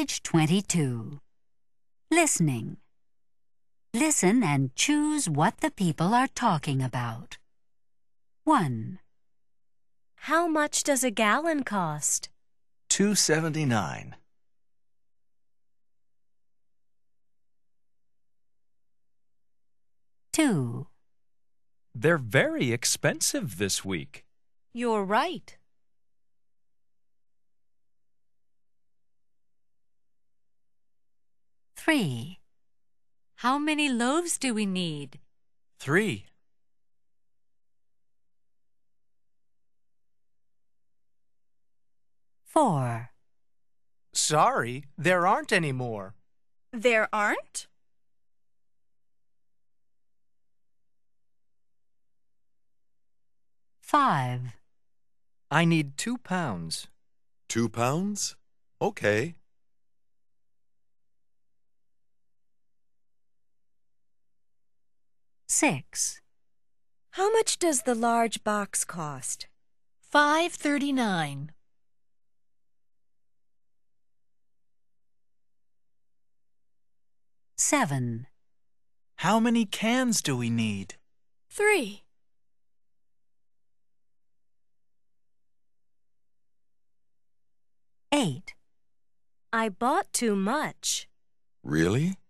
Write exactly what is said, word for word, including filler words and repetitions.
Page twenty-two. Listening. Listen and choose what the people are talking about. one. How much does a gallon cost? two seventy-nine. two. They're very expensive this week. You're right. three. How many loaves do we need? Three. four. Sorry, there aren't any more. There aren't? five. I need two pounds. Two pounds? Okay. six. How much does the large box cost? Five thirty-nine. seven. How many cans do we need? Three. eight. I bought too much. Really?